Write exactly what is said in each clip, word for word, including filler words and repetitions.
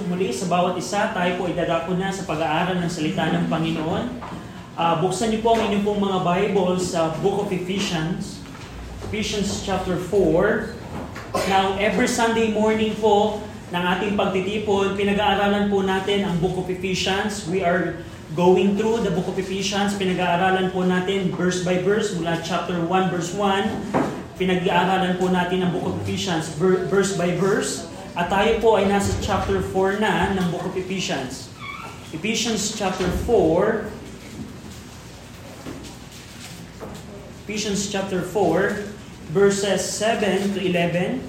muli sa bawat isa. Tayo po ay dadako na sa pag-aaral ng salita ng Panginoon. Uh, buksan niyo po ang inyong pong mga Bibles sa Book of Ephesians. Ephesians chapter four. Now, every Sunday morning po ng ating pagtitipon, pinag-aaralan po natin ang Book of Ephesians. We are going through the Book of Ephesians. Pinag-aaralan po natin verse by verse mula chapter one verse one. Pinag-aaralan po natin ang Book of Ephesians verse by verse. At tayo po ay nasa chapter four na ng Book of Ephesians. Ephesians chapter four. Ephesians chapter four, verses seven to eleven.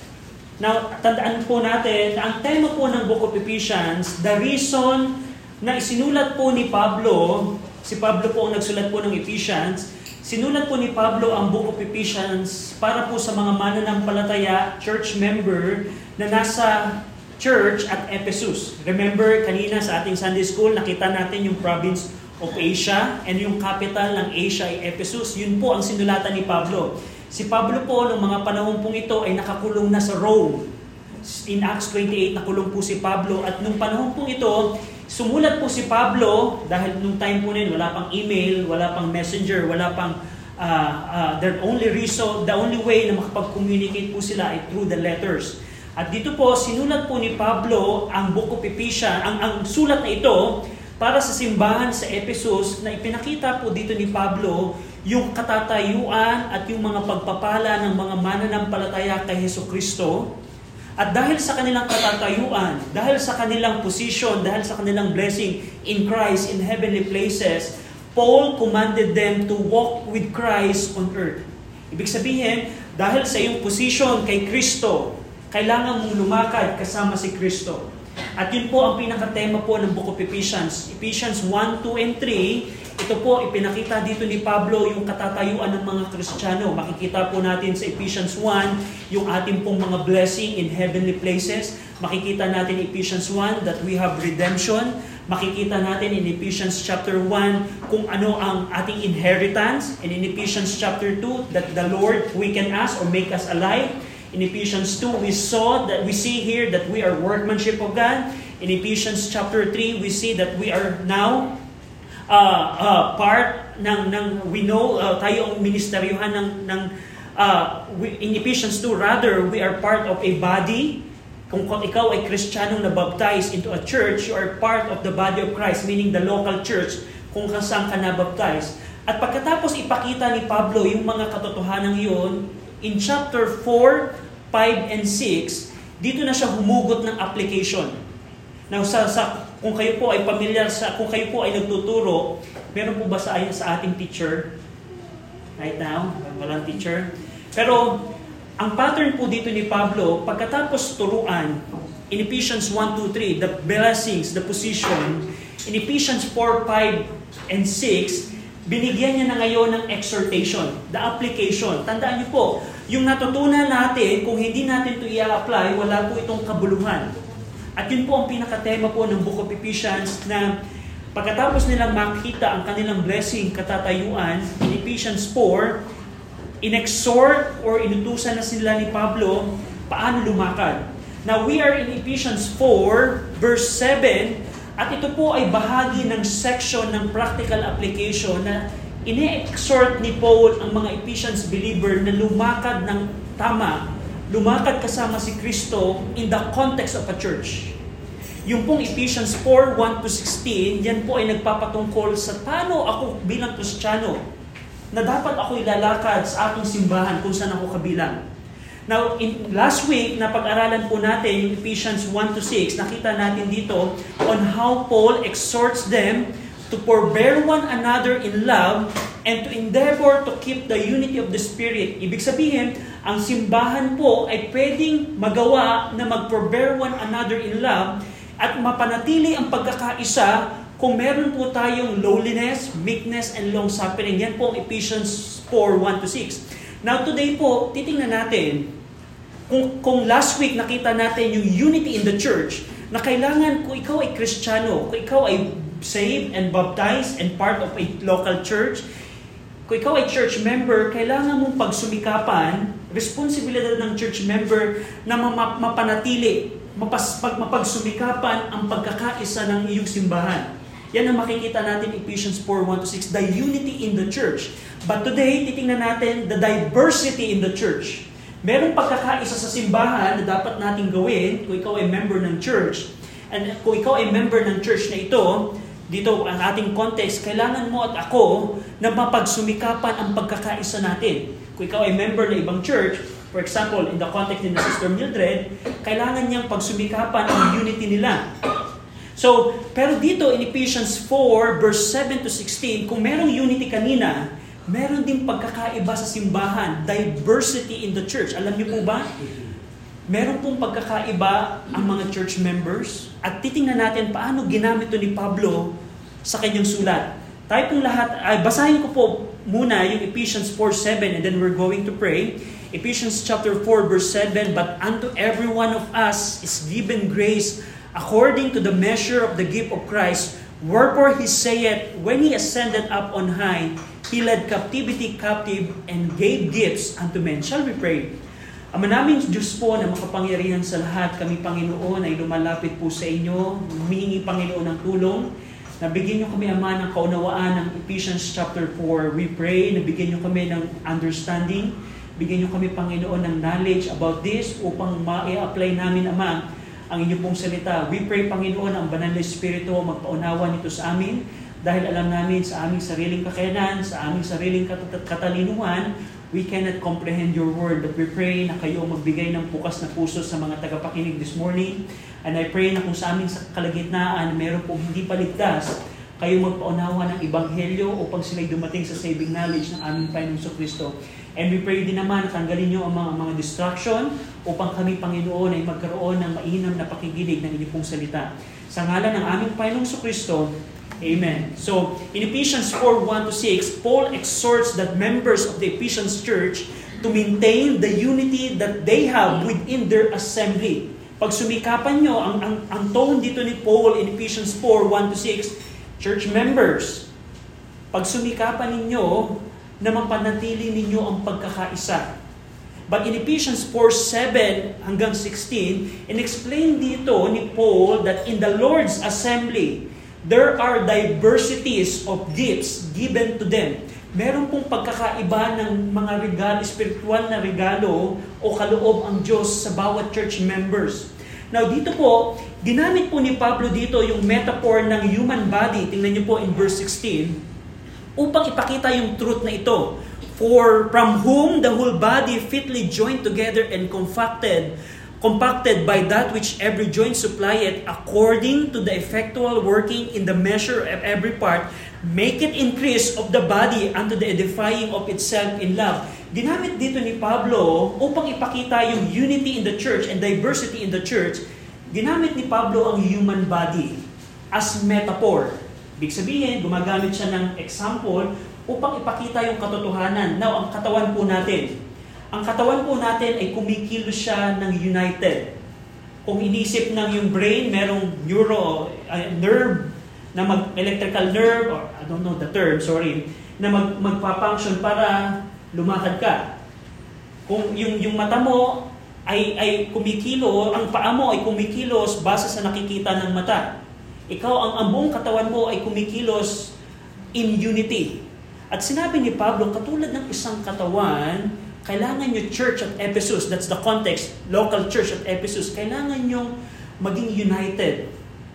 Now, tandaan po natin, ang tema po ng Book of Ephesians, the reason na isinulat po ni Pablo, si Pablo po ang nagsulat po ng Ephesians, sinulat po ni Pablo ang Book of Ephesians para po sa mga mananampalataya, church member na nasa church at Ephesus. Remember, kanina sa ating Sunday School, nakita natin yung province of Asia and yung capital ng Asia ay Ephesus. Yun po ang sinulatan ni Pablo. Si Pablo po, noong mga panahon pong ito, ay nakakulong na sa Rome. In Acts twenty-eight, nakulong po si Pablo. At nung panahon pong ito, sumulat po si Pablo, dahil nung time po nila, wala pang email, wala pang messenger, wala pang, uh, uh, the only reason, the only way na makapag-communicate po sila ay through the letters. At dito po, sinulat po ni Pablo ang Book of Ephesians, ang, ang sulat na ito, para sa simbahan sa Ephesus, na ipinakita po dito ni Pablo yung katatayuan at yung mga pagpapala ng mga mananampalataya kay Jesucristo. At dahil sa kanilang katatayuan, dahil sa kanilang position, dahil sa kanilang blessing in Christ in heavenly places, Paul commanded them to walk with Christ on earth. Ibig sabihin, dahil sa iyong position kay Kristo, kailangan mong lumakad kasama si Kristo. At yun po ang pinakatema po ng Book of Ephesians. Ephesians one, two, and three, ito po ipinakita dito ni Pablo yung katatayuan ng mga Kristiyano. Makikita po natin sa Ephesians one yung ating pong mga blessing in heavenly places. Makikita natin in Ephesians one that we have redemption. Makikita natin in Ephesians chapter one kung ano ang ating inheritance. And in Ephesians chapter two that the Lord quicken us or make us alive. In Ephesians two, we saw that we see here that we are workmanship of God. In Ephesians chapter three, we see that we are now uh, uh, part ng ng we know uh, tayo ang ministeryohan ng ng uh, we, in Ephesians two, rather we are part of a body. Kung, kung ikaw ay Kristiyanong na baptized into a church, you are part of the body of Christ, meaning the local church kung saan ka na baptized. At pagkatapos ipakita ni Pablo yung mga katotohanan yun, in chapter four, five, and six, dito na siya humugot ng application. Now, sa, sa, kung kayo po ay familiar, sa, kung kayo po ay nagtuturo, meron po ba sa, sa ating teacher? Right now, walang teacher. Pero, ang pattern po dito ni Pablo, pagkatapos turuan, in Ephesians one, two, three, the blessings, the position, in Ephesians four, five, and six, binigyan niya na ngayon ng exhortation, the application. Tandaan niyo po, yung natutunan natin, kung hindi natin ito i-apply, wala po itong kabuluhan. At yun po ang pinakatema po ng Book of Ephesians na pagkatapos nilang makita ang kanilang blessing, katatayuan, in Ephesians four, in-exhort or inutusan na sila ni Pablo paano lumakad. Now, we are in Ephesians four, verse seven, at ito po ay bahagi ng section ng practical application na ini-exhort ni Paul ang mga Ephesians believer na lumakad ng tama, lumakad kasama si Kristo in the context of a church. Yung pong Ephesians four, one to sixteen, yan po ay nagpapatungkol sa paano ako bilang Kristiyano na dapat ako ilalakad sa aking simbahan kung saan ako kabilang. Now, in last week, napag-aralan po natin yung Ephesians one to six, nakita natin dito on how Paul exhorts them to forbear one another in love and to endeavor to keep the unity of the Spirit. Ibig sabihin, ang simbahan po ay pwedeng magawa na mag-forbear one another in love at mapanatili ang pagkakaisa kung meron po tayong lowliness, meekness, and long-suffering. Yan po ang Ephesians four, one to six. Now today po, titingnan natin, kung, kung last week nakita natin yung unity in the church, na kailangan kung ikaw ay Kristiyano, kung ikaw ay saved and baptized and part of a local church, kung ikaw ay church member, kailangan mong pagsumikapan, responsibilidad ng church member na mapanatili mapas, pag, mapagsumikapan ang pagkakaisa ng iyong simbahan. Yan ang makikita natin in Ephesians four, one to six, the unity in the church. But today, titingnan natin the diversity in the church. Merong pagkakaisa sa simbahan na dapat nating gawin kung ikaw ay member ng church. And kung ikaw ay member ng church na ito, dito ang ating context, kailangan mo at ako na mapagsumikapan ang pagkakaisa natin. Kung ikaw ay member ng ibang church, for example, in the context ni Sister Mildred, kailangan niyang pagsumikapan ang unity nila. So, pero dito in Ephesians four, verse seven to sixteen, kung merong unity kanina, meron din pagkakaiba sa simbahan, diversity in the church. Alam niyo po ba? Meron pong pagkakaiba ang mga church members at titingnan natin paano ginamit ito ni Pablo sa kanyang sulat. Tayo pong lahat, ay basahin ko po muna yung Ephesians four seven and then we're going to pray. Ephesians chapter four verse seven, but unto every one of us is given grace according to the measure of the gift of Christ, wherefore he saith, when he ascended up on high, he led captivity captive and gave gifts unto men. Shall we pray? Ama namin Diyos po na makapangyarihan sa lahat, kami Panginoon ay lumalapit po sa inyo, humihingi Panginoon ng tulong. Nabigyan niyo kami, Ama, ng kaunawaan ng Ephesians chapter four. We pray, nabigyan niyo kami ng understanding. Bigyan niyo kami, Panginoon, ng knowledge about this upang ma-apply namin, Ama, ang inyong pong salita. We pray, Panginoon, ang Banal na Espiritu magpaunawa nito sa amin dahil alam namin sa aming sariling kakayanan, sa aming sariling kat- katalinuhan, we cannot comprehend your word. But we pray na kayo magbigay ng bukas na puso sa mga tagapakinig this morning. And I pray na kung sa aming kalagitnaan, meron pong hindi paligtas, kayo magpaunawa ng Ebanghelyo upang sila'y dumating sa saving knowledge ng aming Panginoong Kristo. And we pray din naman na tanggalin nyo ang mga, mga distraction upang kami, Panginoon, ay magkaroon ng mainam na pakikinig ng inyong pong salita. Sa ngalan ng aming Panginoong Kristo, Amen. So, in Ephesians four, one to six, Paul exhorts that members of the Ephesians church to maintain the unity that they have within their assembly. Pag sumikapan nyo, ang, ang, ang tone dito ni Paul in Ephesians four, one to six, church members, pag sumikapan ninyo na mapanatili ninyo ang pagkakaisa. But in Ephesians four, seven hanggang sixteen, in-explain dito ni Paul that in the Lord's assembly, there are diversities of gifts given to them. Meron pong pagkakaiba ng mga regalo, spiritual na regalo o kaloob ang Diyos sa bawat church members. Now dito po, ginamit po ni Pablo dito yung metaphor ng human body. Tingnan niyo po in verse sixteen. Upang ipakita yung truth na ito. For from whom the whole body fitly joined together and compacted compacted by that which every joint supplieth, according to the effectual working in the measure of every part, make it increase of the body unto the edifying of itself in love. Ginamit dito ni Pablo upang ipakita yung unity in the church and diversity in the church. Ginamit ni Pablo ang human body as metaphor. Ibig sabihin, gumagamit siya ng example upang ipakita yung katotohanan. Now, ang katawan po natin, Ang katawan po natin ay kumikilos siya ng united. Kung inisip ng yung brain, merong neuro, uh, nerve, na mag, electrical nerve, or I don't know the term, sorry, na mag, magpa-function para lumakad ka. Kung yung, yung mata mo ay, ay kumikilo, ang paa mo ay kumikilos base sa nakikita ng mata. Ikaw, ang, ang buong katawan mo ay kumikilos in unity. At sinabi ni Pablo, katulad ng isang katawan, kailangan nyo church at Ephesus, that's the context, local church at Ephesus, kailangan nyo maging united.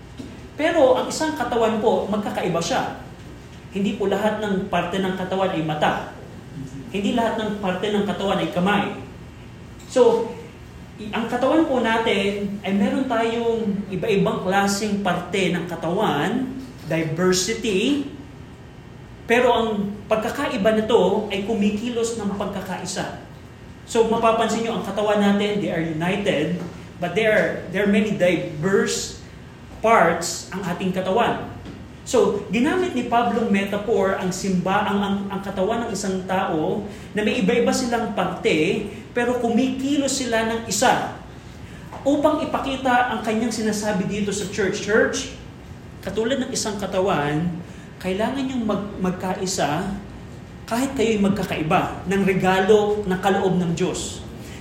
Pero ang isang katawan po, magkakaiba siya. Hindi po lahat ng parte ng katawan ay mata. Hindi lahat ng parte ng katawan ay kamay. So, ang katawan po natin ay meron tayong iba-ibang klaseng parte ng katawan, diversity, pero ang pagkakaiba nito ay kumikilos ng pagkakaisa. So mapapansin nyo, ang katawan natin, they are united, but there are, there are many diverse parts ang ating katawan. So, ginamit ni Pablo metaphor ang simba, ang, ang, ang katawan ng isang tao na may iba-iba silang parte, pero kumikilos sila ng isa. Upang ipakita ang kanyang sinasabi dito sa church. Church, katulad ng isang katawan, kailangan niyong mag, magkaisa kahit kayo'y magkakaiba ng regalo ng kaloob ng Diyos.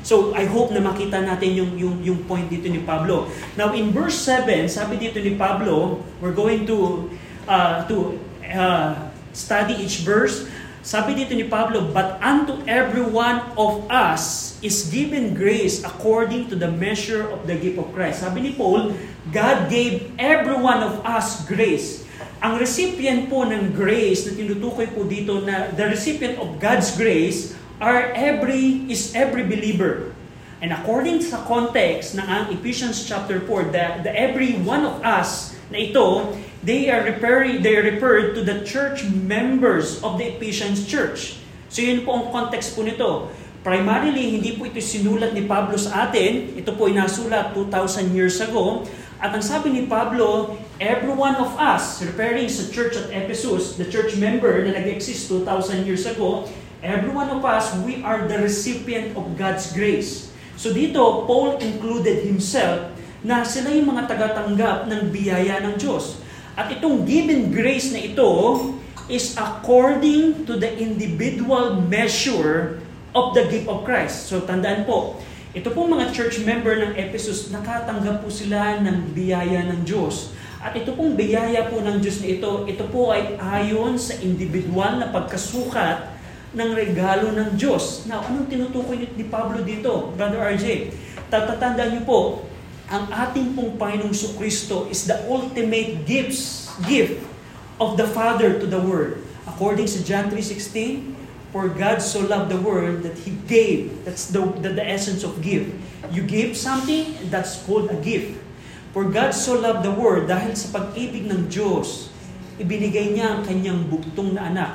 So, I hope na makita natin yung, yung, yung point dito ni Pablo. Now, in verse seven, sabi dito ni Pablo, we're going to, uh, to uh, study each verse. Sabi dito ni Pablo, but unto every one of us is given grace according to the measure of the gift of Christ. Sabi ni Paul, God gave every one of us grace. Ang recipient po ng grace na tinutukoy po dito na the recipient of God's grace are every is every believer. And according sa context ng ang Ephesians chapter four, the, the every one of us na ito, they are referring they are referred to the church members of the Ephesians church. So yun po ang context po nito. Primarily, hindi po ito sinulat ni Pablo sa atin. Ito po ay nasulat two thousand years ago. At ang sabi ni Pablo, every one of us, referring sa church at Ephesus, the church member na nag-exist two thousand years ago, every one of us, we are the recipient of God's grace. So dito, Paul included himself na sila yung mga tagatanggap ng biyaya ng Diyos. At itong given grace na ito is according to the individual measure of the gift of Christ. So tandaan po, ito pong mga church member ng Ephesus, nakatanggap po sila ng biyaya ng Diyos. At ito pong biyaya po ng Diyos na ito, ito po ay ayon sa individual na pagkasukat ng regalo ng Diyos. Now, anong tinutukoy ni Pablo dito, Brother R J? Tatatandaan niyo po, ang ating pong Panginoong Kristo is the ultimate gifts, gift of the Father to the world. According to John three sixteen, for God so loved the world that He gave. That's the, the, the essence of give. You give something, that's called a gift. For God so loved the world, dahil sa pag-ibig ng Diyos, ibinigay niya ang kanyang bugtong na anak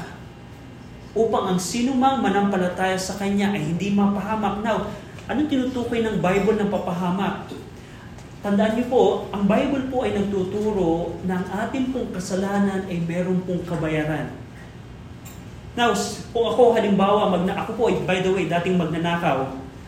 upang ang sinumang manampalataya sa kanya ay hindi mapahamak. Now, anong tinutukoy ng Bible ng papahamak? Tandaan niyo po, ang Bible po ay nagtuturo na ang ating pong kasalanan ay meron pong kabayaran. Now, kung ako halimbawa, magna, ako po, by the way, dating magnanakaw,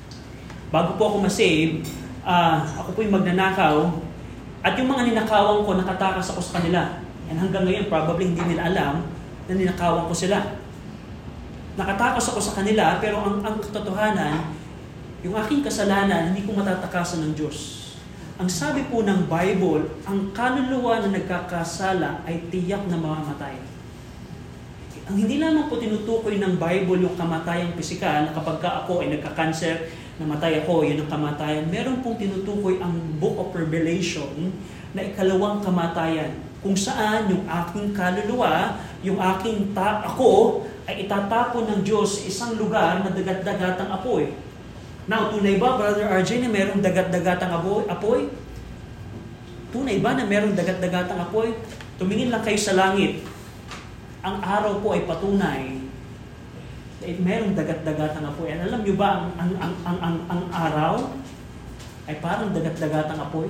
bago po ako masave, uh, ako po yung magnanakaw, at yung mga ninakawan ko, nakatakas ako sa kanila. And hanggang ngayon, probably hindi nila alam na ninakawan ko sila. Nakatakas ako sa kanila, pero ang, ang katotohanan, yung aking kasalanan, hindi ko matatakasan ng Diyos. Ang sabi po ng Bible, ang kaluluwa na nagkakasala ay tiyak na mamamatay. Ang hindi lamang po tinutukoy ng Bible yung kamatayang pisikal, na kapag ka ako ay nagka-cancer, namatay ako, yun ang kamatayan. Meron pong tinutukoy ang Book of Revelation na ikalawang kamatayan, kung saan yung aking kaluluwa, yung aking ta- ako, ay itatapon ng Diyos sa isang lugar na dagat-dagatang apoy. Now, tunay ba, Brother R J, na merong dagat-dagatang apoy? Tunay ba na merong dagat-dagatang apoy? Tumingin lang kayo sa langit. Ang araw po ay patunay na merong dagat-dagatang apoy. And alam nyo ba, ang, ang, ang, ang, ang, ang araw ay parang dagat-dagatang apoy?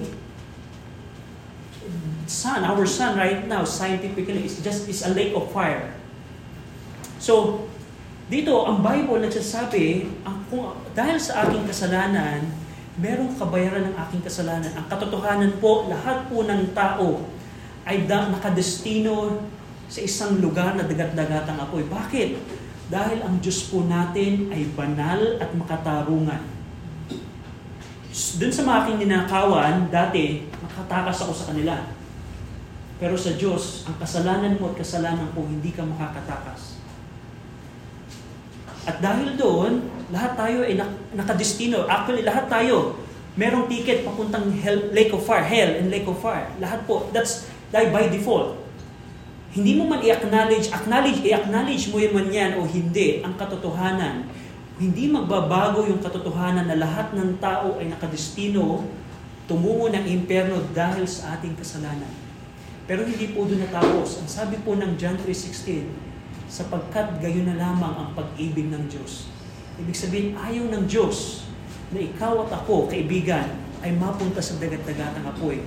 Sun, our sun right now, scientifically, is just is a lake of fire. So, dito, ang Bible nagsasabi, ang, kung, dahil sa aking kasalanan, merong kabayaran ng aking kasalanan. Ang katotohanan po, lahat po ng tao ay da, nakadestino sa isang lugar na dagat-dagatang apoy. Bakit? Dahil ang Diyos po natin ay banal at makatarungan. Doon sa mga aking ninakawan, dati, makatakas ako sa kanila. Pero sa Diyos, ang kasalanan mo at kasalanan ko, hindi ka makakatakas. At dahil doon, lahat tayo ay nakadestino. Actually, lahat tayo, merong ticket papuntang hell, lake of fire, hell and lake of fire. Lahat po, that's die by default. Hindi mo man i-acknowledge, acknowledge, i-acknowledge mo yun man yan o hindi, ang katotohanan. Hindi magbabago yung katotohanan na lahat ng tao ay nakadestino tumungo ng impyerno dahil sa ating kasalanan. Pero hindi po doon natapos. Ang sabi po ng John three sixteen, sapagkat gayon na lamang ang pag-ibig ng Diyos. Ibig sabihin, ayaw ng Diyos na ikaw at ako, kaibigan, ay mapunta sa dagat-dagatang apoy.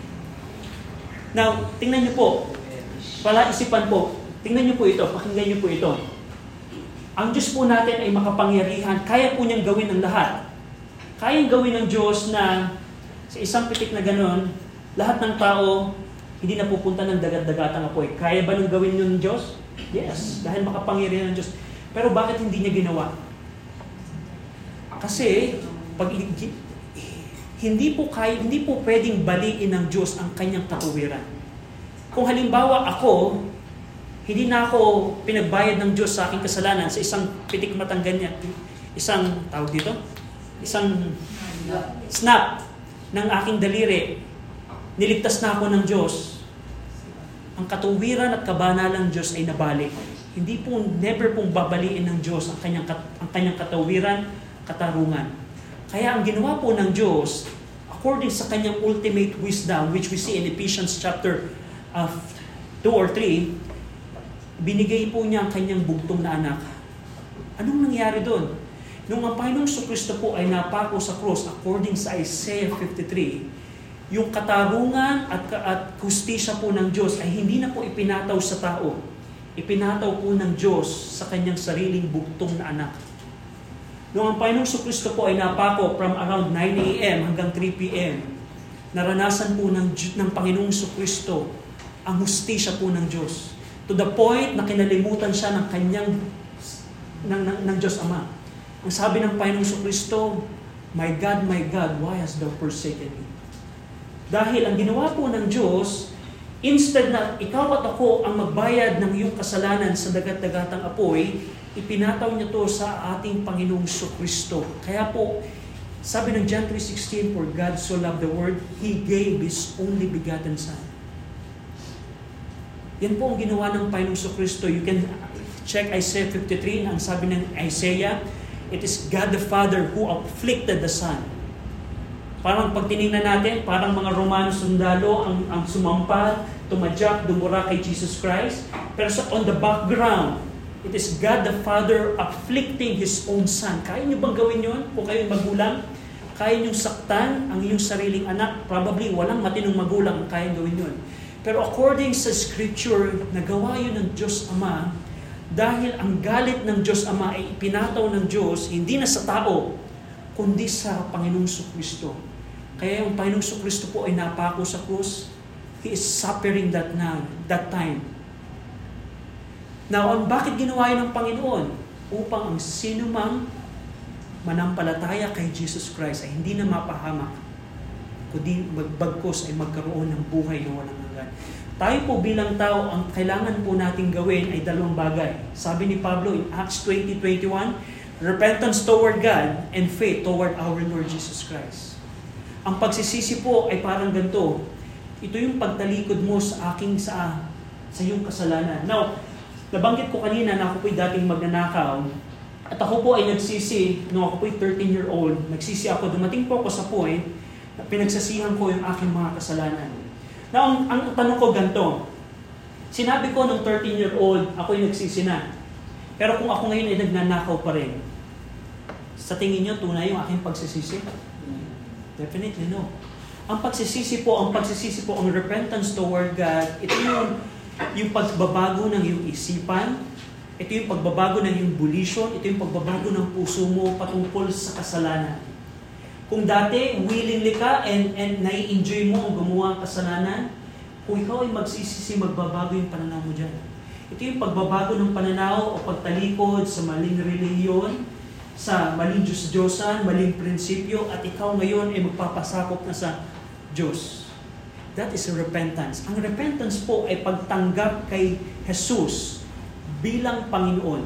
Now, tingnan niyo po, palaisipan po, tingnan niyo po ito, pakinggan niyo po ito. Ang Diyos po natin ay makapangyarihan, kaya po niyang gawin ang lahat. Kayang gawin ng Diyos na sa isang pitik na gano'n, lahat ng tao hindi na pupunta ng dagat-dagatang apoy. Kaya ba nang gawin yun ng Diyos? Yes, dahil makapangyarihan ng Diyos. Pero bakit hindi niya ginawa? Kasi Pag, hindi po kaya, hindi po pwedeng baliin ng Diyos ang kanyang katuwiran. Kung halimbawa ako, hindi na ako pinagbayad ng Diyos sa aking kasalanan sa isang pitik matang ganyan, isang, tawag dito, isang snap ng aking daliri, niligtas na ako ng Diyos, ang katuwiran at kabanalang Diyos ay nabalik. Hindi po, never pong babaliin ng Diyos ang kanyang, ang kanyang katawiran, katarungan. Kaya ang ginawa po ng Diyos, according sa kanyang ultimate wisdom, which we see in Ephesians chapter uh, two or three, binigay po niya ang kanyang bugtong na anak. Anong nangyari doon? Nung ang Panginoong Kristo po ay napako sa cross, according sa Isaiah fifty-three, yung katarungan at, at hustisya po ng Diyos ay hindi na po ipinataw sa tao. Ipinataw po ng Diyos sa kanyang sariling bugtong na anak. Nung ang Panginoong Kristo po ay napako from around nine a.m. hanggang three p.m., naranasan po ng, ng Panginoong Kristo ang hustisya po ng Diyos. To the point na kinalimutan siya ng kanyang, ng, ng, ng Diyos Ama. Ang sabi ng Panginoong Kristo, "My God, my God, why hast thou forsaken me?" Dahil ang ginawa po ng Diyos, instead na ikaw at ako ang magbayad ng iyong kasalanan sa dagat-dagatang apoy, ipinataw niya to sa ating Panginoong Kristo. Kaya po, sabi ng John three sixteen, "For God so loved the world, He gave His only begotten Son." Yan po ang ginawa ng Panginoong Kristo. You can check Isaiah fifty-three, ang sabi ng Isaiah, it is God the Father who afflicted the Son. Parang pag tinignan natin, parang mga Romano sundalo ang, ang sumampa, tumadyak, dumura kay Jesus Christ. Pero so on the background, it is God the Father afflicting His own Son. Kaya niyo bang gawin yun? Kung kayo'y magulang, kaya niyo saktan ang iyong sariling anak. Probably walang matinong magulang ang kaya gawin yun. Pero according sa Scripture, nagawa yun ng Diyos Ama dahil ang galit ng Diyos Ama ay ipinataw ng Diyos hindi na sa tao, kundi sa Panginoong Kristo. Kaya yung Panginoong Kristo po ay napako sa krus. He is suffering that now, that time. Now, bakit ginawa yun ng Panginoon? Upang ang sinumang manampalataya kay Jesus Christ ay hindi na mapahamak, kundi magbagkos ay magkaroon ng buhay na walang hanggan. Tayo po bilang tao, ang kailangan po natin gawin ay dalawang bagay. Sabi ni Pablo in Acts twenty twenty-one, repentance toward God and faith toward our Lord Jesus Christ. Ang pagsisisi po ay parang ganito. Ito yung pagtalikod mo sa aking sa sa iyong kasalanan. Now, nabanggit ko kanina na ako po'y dating magnanakaw at ako po ay nagsisi, nung ako po'y thirteen-year-old, nagsisi ako, dumating po ako sa point na pinagsasihan ko yung aking mga kasalanan. Now, ang, ang tanong ko ganito, sinabi ko nung thirteen-year-old, ako'y nagsisi na. Pero kung ako ngayon ay nagnanakaw pa rin, sa tingin niyo tunay yung aking pagsisisi? Definitely no. Ang pagsisisi po, ang pagsisisi po, ang repentance toward God, ito yung, yung pagbabago ng iyong isipan, ito yung pagbabago ng iyong volition, ito yung pagbabago ng puso mo patungkol sa kasalanan. Kung dati, willingly ka and, and nai-enjoy mo ang gumawa ng kasalanan, kung ikaw ay magsisisi, magbabago yung pananaw mo dyan. Ito yung pagbabago ng pananaw o pagtalikod sa maling relihiyon, sa maling Diyos-Diyosan, maling prinsipyo, at ikaw ngayon ay magpapasakop na sa Diyos. That is repentance. Ang repentance po ay pagtanggap kay Jesus bilang Panginoon.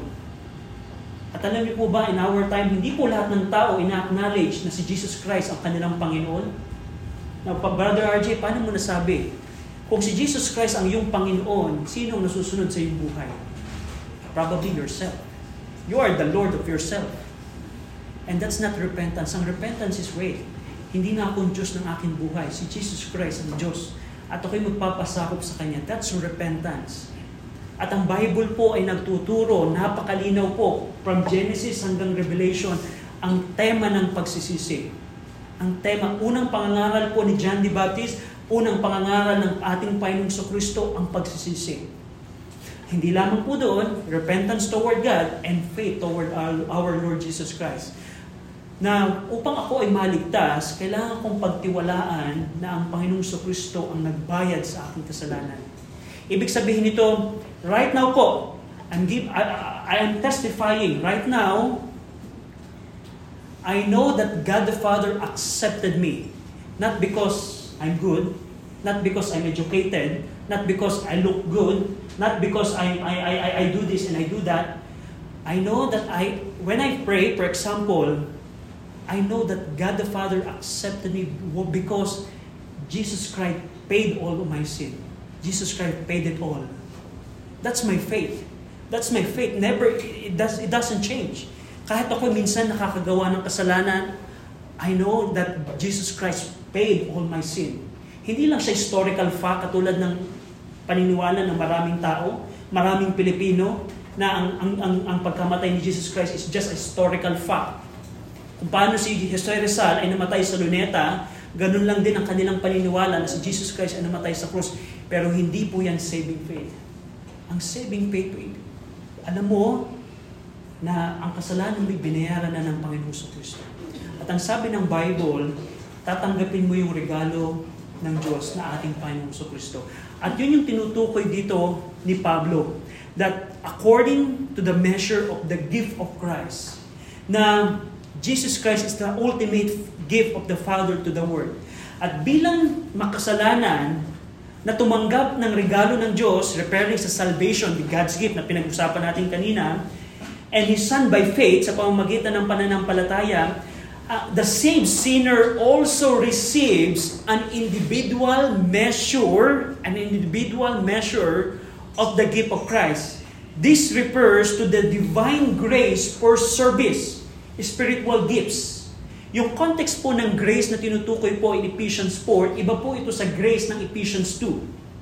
At alam niyo po ba, in our time, hindi po lahat ng tao ina-acknowledge na si Jesus Christ ang kanilang Panginoon. Now, Brother R J, paano mo nasabi? Kung si Jesus Christ ang iyong Panginoon, sino ang nasusunod sa iyong buhay? Probably yourself. You are the Lord of yourself. And that's not repentance. Ang repentance is, wait, hindi na akong Diyos ng aking buhay. Si Jesus Christ ang Diyos. At ako'y magpapasakop sa Kanya. That's repentance. At ang Bible po ay nagtuturo, napakalinaw po, from Genesis hanggang Revelation, ang tema ng pagsisisi. Ang tema, unang pangangaral po ni John the Baptist, unang pangangaral ng ating Panginoong Kristo, ang pagsisisi. Hindi lamang po doon, repentance toward God and faith toward our, our Lord Jesus Christ. Na upang ako ay maligtas, kailangan kong pagtiwalaan na ang Panginoong Kristo ang nagbayad sa aking kasalanan. Ibig sabihin nito, right now po, I'm give, I, I am testifying right now I know that God the Father accepted me. Not because I'm good, not because I'm educated, not because I look good, not because I, I, I, I do this and I do that. I know that I, when I pray, for example, I know that God the Father accepted me because Jesus Christ paid all of my sin. Jesus Christ paid it all. That's my faith. That's my faith. Never, it, does, it doesn't change. Kahit ako minsan nakakagawa ng kasalanan, I know that Jesus Christ paid all my sin. Hindi lang siya historical fact katulad ng paniniwala ng maraming tao, maraming Pilipino, na ang, ang, ang, ang pagkamatay ni Jesus Christ is just a historical fact. Kung paano si Jose Rizal ay namatay sa luneta, ganun lang din ang kanilang paniniwala na si Jesus Christ ay namatay sa krus. Pero hindi po yan saving faith. Ang saving faith, alam mo, na ang kasalanan mo'y binayaran na ng Panginoong Kristo. At ang sabi ng Bible, tatanggapin mo yung regalo ng Diyos na ating Panginoong Kristo. At yun yung tinutukoy dito ni Pablo, that according to the measure of the gift of Christ, na Jesus Christ is the ultimate gift of the Father to the world. At bilang makasalanan na tumanggap ng regalo ng Diyos, referring sa salvation, the God's gift na pinag-usapan natin kanina, and His Son by faith, sa pamamagitan ng pananampalataya, uh, the same sinner also receives an individual measure, an individual measure of the gift of Christ. This refers to the divine grace for service, spiritual gifts. Yung context po ng grace na tinutukoy po in Ephesians four, iba po ito sa grace ng Ephesians two.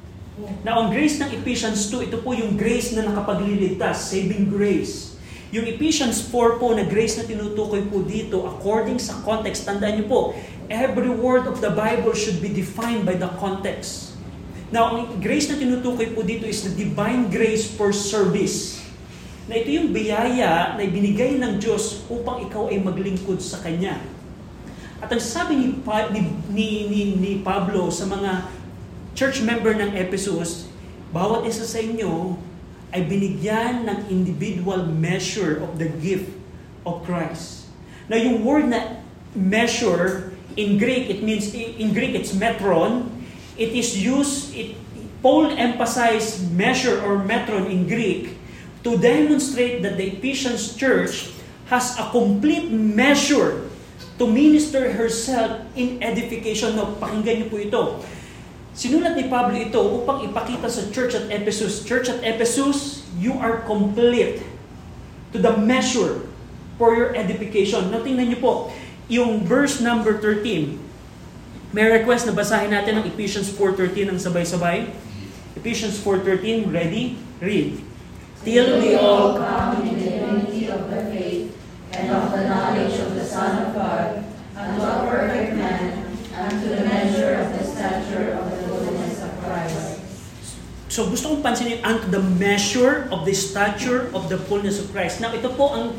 Na ang grace ng Ephesians two, ito po yung grace na nakapagliligtas, saving grace. Yung Ephesians four po na grace na tinutukoy po dito, according sa context, tandaan niyo po, every word of the Bible should be defined by the context. Now, ang grace na tinutukoy po dito is the divine grace for service. Na ito yung biyaya na ibinigay ng Diyos upang ikaw ay maglingkod sa Kanya. At ang sabi ni, ni, ni, ni Pablo sa mga church member ng Ephesus, bawat isa sa inyo ay binigyan ng individual measure of the gift of Christ. Now, yung word na measure, in Greek, it means, in Greek, it's metron. It is used, it, Paul emphasized measure or metron in Greek to demonstrate that the Ephesians church has a complete measure to minister herself in edification. Now, pakinggan niyo po ito. Sinulat ni Pablo ito upang ipakita sa church at Ephesus. Church at Ephesus, you are complete to the measure for your edification. Now, tingnan niyo po, yung verse number thirteen. May request na basahin natin ang Ephesians four thirteen ng sabay-sabay. Ephesians four thirteen, ready? Read. Till we all come in the unity of the faith and of the knowledge of the Son of God, unto a perfect man, unto the measure of the stature of the fullness of Christ. So gusto kong pansinin, unto the measure of the stature of the fullness of Christ. Now, ito po ang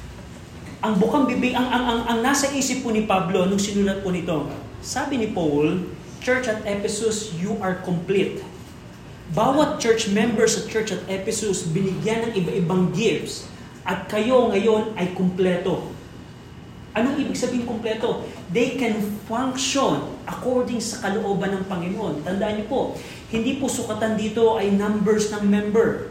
ang bukang bibig, ang, ang, ang, ang nasa isip po ni Pablo nung sinulat po nito. Sabi ni Paul, Church at Ephesus, you are complete. Bawat church members sa Church at Ephesus binigyan ng iba-ibang gifts at kayo ngayon ay kumpleto. Anong ibig sabihin kumpleto? They can function according sa kalooban ng Panginoon. Tandaan niyo po, hindi po sukatan dito ay numbers ng member.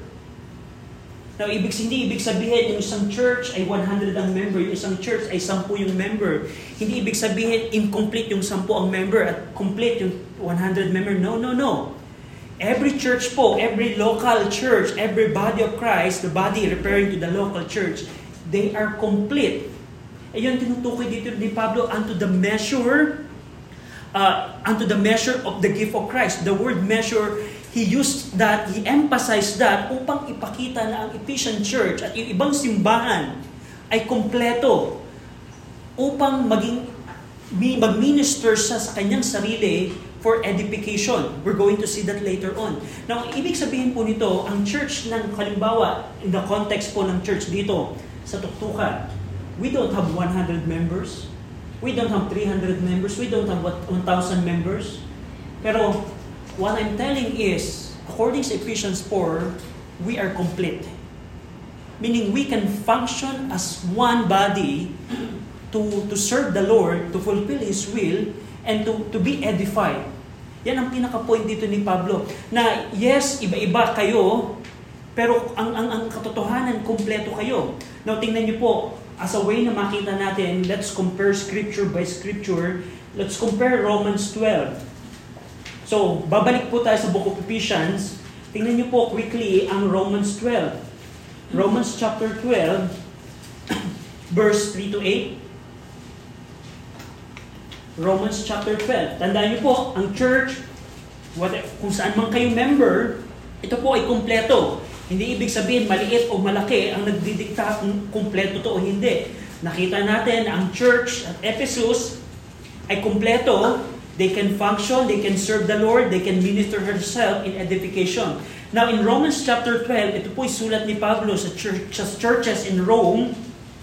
Now, ibig, hindi ibig sabihin yung isang church ay one hundred ang member, yung isang church ay sampu yung member. Hindi ibig sabihin incomplete yung sampu ang member at complete yung one hundred member. No, no, no. Every church po, every local church, every body of Christ, the body referring to the local church, they are complete. Ayun tinutukoy dito ni Pablo, unto the measure, uh, unto the measure of the gift of Christ. The word measure, he used that, he emphasized that upang ipakita na ang Ephesian church at yung ibang simbahan ay kompleto upang maging mag-minister siya sa kanyang sarili for edification. We're going to see that later on. Now, ibig sabihin po nito, ang church ng halimbawa, in the context po ng church dito, sa Tuktukan, we don't have one hundred members. We don't have three hundred members. We don't have one thousand members. Pero, what I'm telling is, according to Ephesians four, we are complete. Meaning, we can function as one body to, to serve the Lord, to fulfill His will, and to, to be edified. Yan ang pinaka-point dito ni Pablo. Na yes, iba-iba kayo, pero ang, ang, ang katotohanan, kumpleto kayo. Now, tingnan niyo po, as a way na makita natin, let's compare Scripture by Scripture. Let's compare Romans twelve. So, babalik po tayo sa Book of Ephesians. Tingnan niyo po quickly ang Romans twelve. Romans chapter twelve, verse three to eight. Romans chapter twelve. Tandaan niyo po, ang church, what, kung saan man kayo member, ito po ay kumpleto. Hindi ibig sabihin maliit o malaki ang nagdidikta kung kumpleto to o hindi. Nakita natin ang church at Ephesus ay kumpleto. They can function, they can serve the Lord, they can minister herself in edification. Now in Romans chapter twelve, ito po ay sulat ni Pablo sa, church, sa churches in Rome,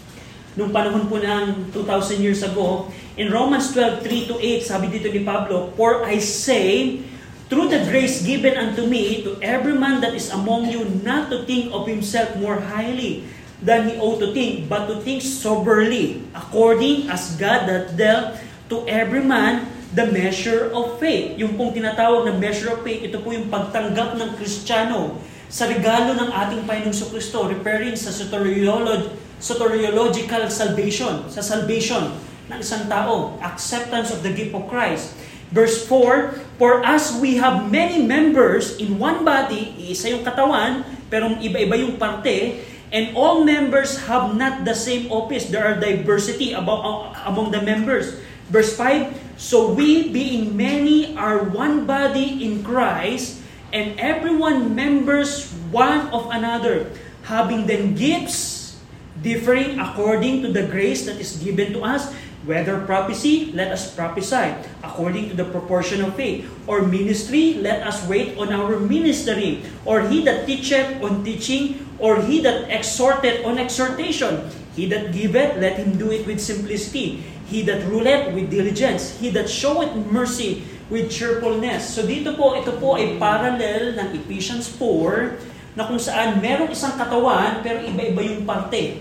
nung panahon po ng two thousand years ago. In Romans twelve, three to eight, sabi dito ni Pablo, "For I say, through the grace given unto me, to every man that is among you, not to think of himself more highly than he ought to think, but to think soberly, according as God hath dealt to every man the measure of faith." Yung pong tinatawag na measure of faith, ito po yung pagtanggap ng Kristiyano sa regalo ng ating Panginoong Kristo, referring sa soteriolog- soteriological salvation, sa salvation ng isang tao, acceptance of the gift of Christ. Verse four, "For as we have many members in one body," isa yung katawan, pero iba-iba yung parte, "and all members have not the same office." There are diversity about, among the members. Verse five, "So we, being many, are one body in Christ, and everyone members one of another, having then gifts differing according to the grace that is given to us. Whether prophecy, let us prophesy according to the proportion of faith. Or ministry, let us wait on our ministry. Or he that teacheth on teaching, or he that exhorteth on exhortation. He that giveth, let him do it with simplicity. He that ruleth with diligence. He that showeth mercy with cheerfulness." So dito po, ito po ay parallel ng Ephesians four, na kung saan merong isang katawan, pero iba-iba yung parte.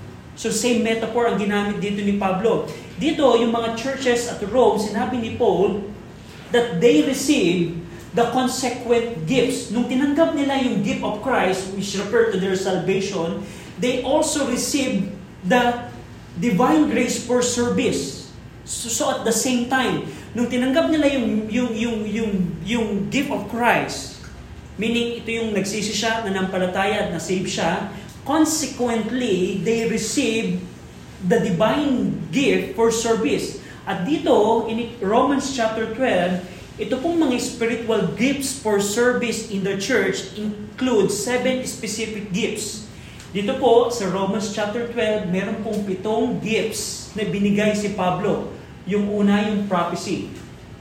So same metaphor ang ginamit dito ni Pablo. Dito, yung mga churches at Rome, sinabi ni Paul that they receive the consequent gifts. Nung tinanggap nila yung gift of Christ, which refer to their salvation, they also receive the divine grace for service. So, so at the same time, nung tinanggap nila yung, yung, yung, yung, yung gift of Christ, meaning ito yung nagsisi siya, nanampalataya at nasave siya, consequently, they receive the divine gift for service. At dito, in Romans chapter twelve, ito pong mga spiritual gifts for service in the church include seven specific gifts. Dito po, sa Romans chapter twelve, meron pong pitong gifts na binigay si Pablo. Yung una, yung prophecy.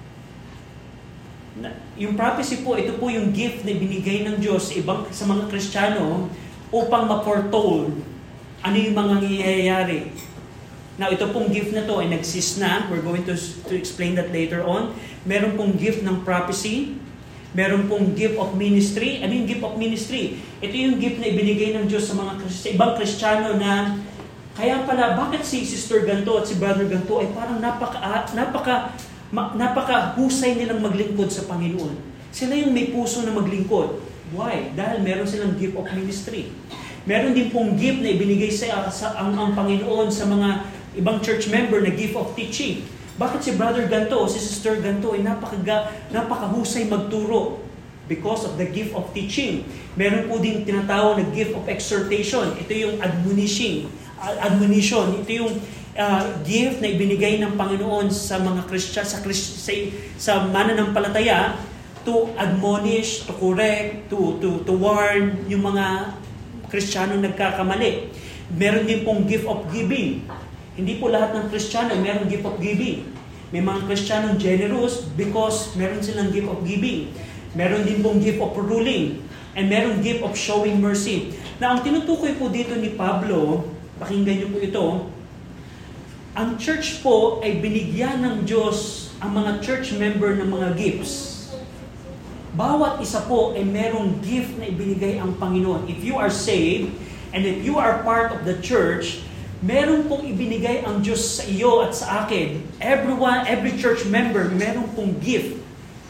Yung prophecy po, ito po yung gift na binigay ng Diyos sa, ibang, sa mga Kristiyano upang ma-foretold ano yung mga nangyayari. Now, ito pong gift na to ay nag-exist na. We're going to, to explain that later on. Meron pong gift ng prophecy. Meron pong gift of ministry. Ano yung gift of ministry? Ito yung gift na ibinigay ng Diyos sa mga sa ibang Kristiyano na kaya pala, bakit si Sister Ganto at si Brother Ganto ay parang napaka, napaka, ma, napaka-husay nilang maglingkod sa Panginoon. Sila yung may puso na maglingkod. Why? Dahil meron silang gift of ministry. Meron din pong gift na ibinigay sa, sa ang, ang Panginoon sa mga ibang church member na gift of teaching. Bakit si Brother Ganto o si Sister Ganto ay napaka, napakahusay magturo? Because of the gift of teaching. Meron po din tinatawag na gift of exhortation. Ito yung admonishing. Admonition. Ito yung uh, gift na ibinigay ng Panginoon sa mga Christian, sa, sa, sa mananampalataya, to admonish, to correct, to, to, to warn yung mga Kristiyano nagkakamali. Meron din pong gift of giving. Hindi po lahat ng Kristiyano meron gift of giving. May mga Kristiyano generous because meron silang gift of giving. Meron din pong gift of ruling. And meron gift of showing mercy. Na ang tinutukoy po dito ni Pablo, pakinggan niyo po ito, ang church po ay binigyan ng Diyos ang mga church member ng mga gifts. Bawat isa po ay merong gift na ibinigay ang Panginoon. If you are saved, and if you are part of the church, meron pong ibinigay ang Diyos sa iyo at sa akin. Everyone, every church member, meron pong gift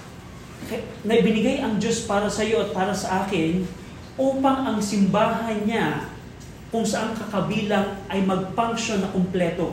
na ibinigay ang Diyos para sa iyo at para sa akin upang ang simbahan niya kung saan kakabilang ay mag-function na kumpleto.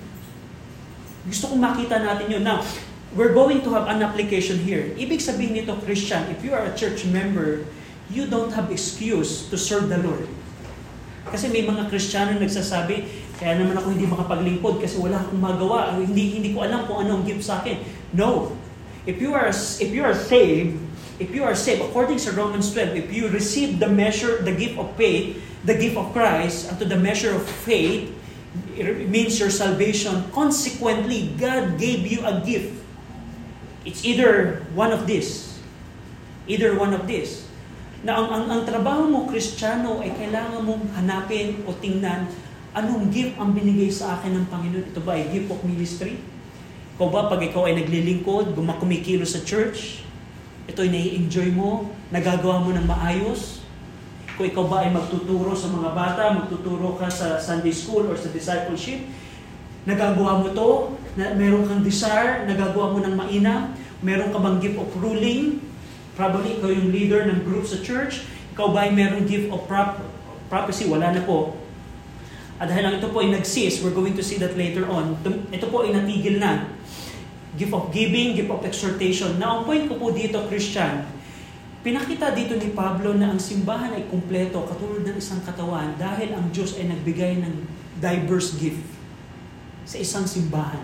Gusto kong makita natin yun. Now, we're going to have an application here. Ibig sabihin nito, Christian, if you are a church member, you don't have excuse to serve the Lord. Kasi may mga Kristiyano nagsasabi, kaya naman ako hindi makapaglingkod kasi wala akong magawa. Hindi hindi ko alam kung ano ang gift sa akin. No. If you are if you are saved, if you are saved according to Romans twelve, if you receive the measure, the gift of faith, the gift of Christ, unto the measure of faith, it means your salvation. Consequently, God gave you a gift. It's either one of this. Either one of this. Na ang, ang, ang trabaho mo, Kristiyano, ay kailangan mong hanapin o tingnan anong gift ang binigay sa akin ng Panginoon. Ito ba ay gift of ministry? Ikaw ba, pag ikaw ay naglilingkod, gumakumikilo sa church, ito ay nai-enjoy mo, nagagawa mo ng maayos? Kung ikaw ba ay magtuturo sa mga bata, magtuturo ka sa Sunday school or sa discipleship, nagagawa mo to, na meron kang desire, nagagawa mo ng mainam, meron ka bang gift of ruling? Probably ikaw yung leader ng group sa church. Ikaw ba ay merong gift of prop- prophecy? Wala na po. At dahil lang ito po ay nag-cease, we're going to see that later on. Ito po ay natigil na. Gift of giving, gift of exhortation. Now, ang point ko po dito, Christian, pinakita dito ni Pablo na ang simbahan ay kumpleto, katulad ng isang katawan, dahil ang Diyos ay nagbigay ng diverse gift sa isang simbahan.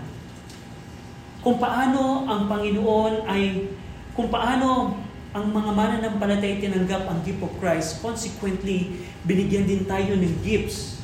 Kung paano ang Panginoon ay, kung paano ang mga mananampalataya tinanggap ang gift of Christ, consequently, binigyan din tayo ng gifts,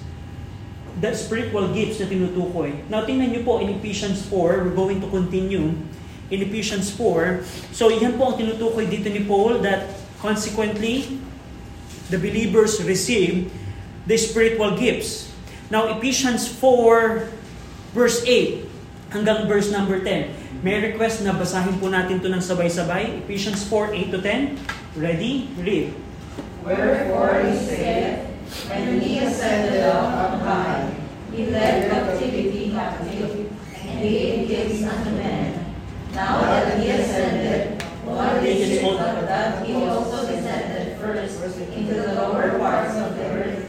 the spiritual gifts na tinutukoy. Now, tingnan niyo po in Ephesians four, we're going to continue in Ephesians four. So, yan po ang tinutukoy dito ni Paul that consequently, the believers receive the spiritual gifts. Now, Ephesians four, verse eight, hanggang verse number ten. May request na basahin po natin ito ng sabay-sabay. Ephesians four, eight to ten. Ready? Read. Wherefore he saith, when he ascended up on high, he led captivity captive, and gave gifts unto men. Now that he ascended, what is it but that he also descended first into the lower parts of the earth?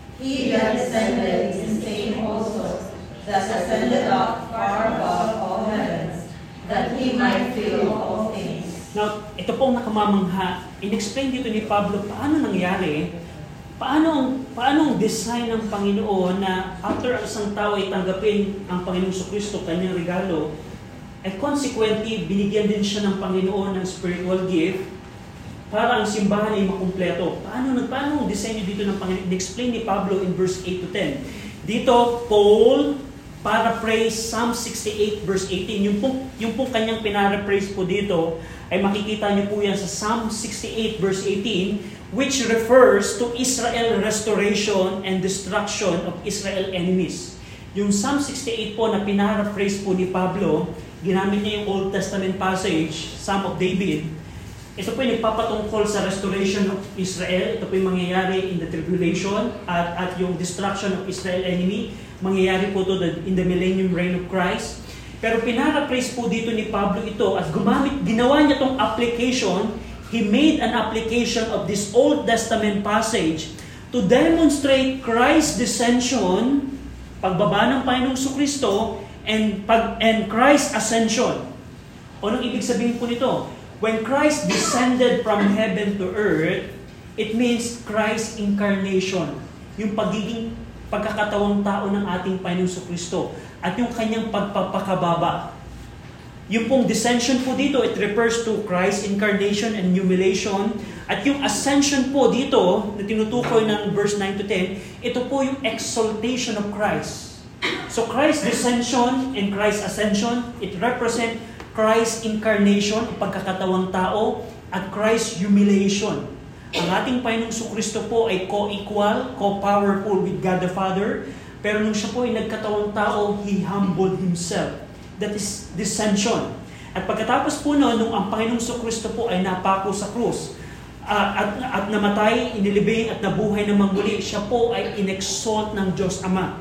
He that descended is the same also, that ascended up far above all heavens, that he might fill all things. Now, ito pong nakamamangha. In-explain dito ni Pablo paano nangyari, paano ang, paano ang design ng Panginoon na after ang isang tao ay tanggapin ang Panginoong Kristo, kanyang regalo, at consequently, binigyan din siya ng Panginoon ng spiritual gift para ang simbahan ay makumpleto. Paano, paano ang design dito ng Panginoon? In-explain ni Pablo in verse eight to ten. Dito, Paul, paraphrase Psalm sixty-eight verse eighteen. Yung pong, yung pong kanyang pinaraphrase po dito, ay makikita niyo po yan sa Psalm sixty-eight verse eighteen, which refers to Israel restoration and destruction of Israel enemies. Yung Psalm sixty-eight po na pinaraphrase po ni Pablo, ginamit niya yung Old Testament passage, Psalm of David. Ito po yung nagpapatungkol sa restoration of Israel. Ito po yung mangyayari in the tribulation at, at yung destruction of Israel enemy. Mangyayari po ito in the millennium reign of Christ. Pero pinaraphrase po dito ni Pablo ito at gumamit, ginawa niya itong application. He made an application of this Old Testament passage to demonstrate Christ's descension, pagbaba ng Panginoong Kristo, and, pag, and Christ's ascension. O anong ibig sabihin po nito? When Christ descended from heaven to earth, it means Christ's incarnation. Yung pagiging pagkakatawang tao ng ating Panginoong Kristo at yung kanyang pagpapakababa. Yung pong descension po dito, it refers to Christ's incarnation and humiliation. At yung ascension po dito, na tinutukoy ng verse nine to ten, ito po yung exaltation of Christ. So Christ's descension and Christ's ascension, it represent Christ's incarnation, pagkakatawang tao, at Christ's humiliation. Ang ating Panginoong Kristo po ay co-equal, co-powerful with God the Father, pero nung siya po ay nagkatawang tao, He humbled Himself. That is descension. At pagkatapos po noon, nung ang Panginoong Kristo po ay napako sa krus, uh, at, at namatay, inilibing at nabuhay na muli, siya po ay inexalt ng Diyos Ama.